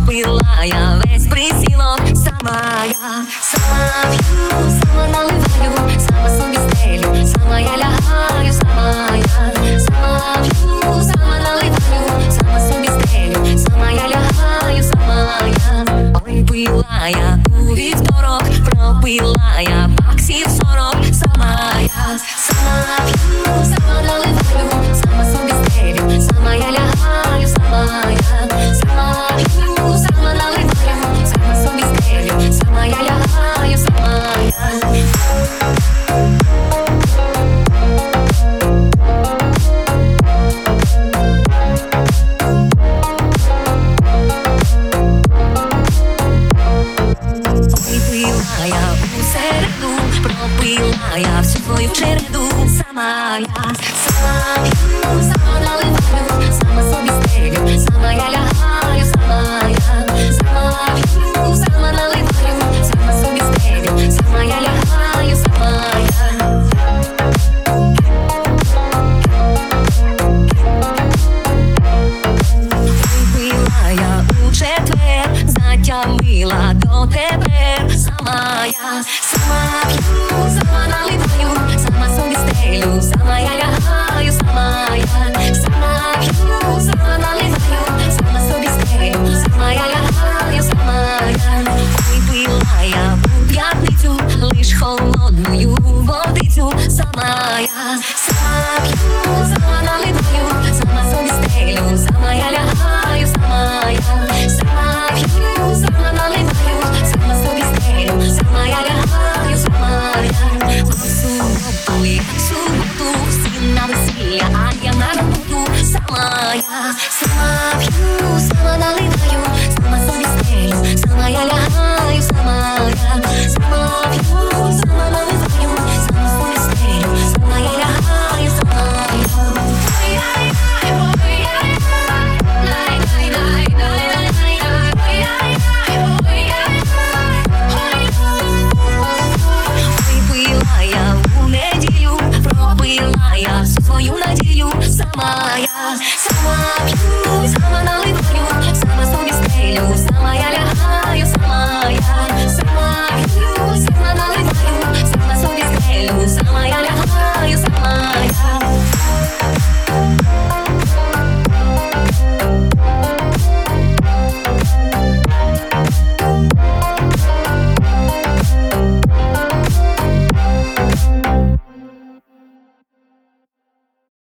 пропила я весь присілок. Сама я, сама п'ю, сама наливаю, сама собі стелю, сама я лягаю, сама я, сама п'ю, сама наливаю, сама собі стелю, сама я лягаю, сама я. Ой, пила я у вівторок, пропила я баксів 40. Сама я, сама п'ю, сама наливаю, сама собі стелю, сама я лягаю, сама я, сама п'ю, сама наливаю, сама собі стелю, сама я лягаю, сама я. Пропила я у середу, пропила я всю твою череду. Сама я, сама п'ю, сама наливаю, сама собі стелю, сама я лягаю, сама я, сама п'ю, сама наливаю, сама собі стелю, сама я лягаю, сама я. Випила я у четвер, затямила дотепер. Сама я, сама п'ю, сама наливаю, сама собі стелю, сама я лягаю, сама я, сама п'ю, сама наливаю, сама собі стелю, сама я лягаю, сама я. Випила я у п'ятницю лиш холодною водицю. Сама я, сама п'ю, сама наливаю, сама собі стелю,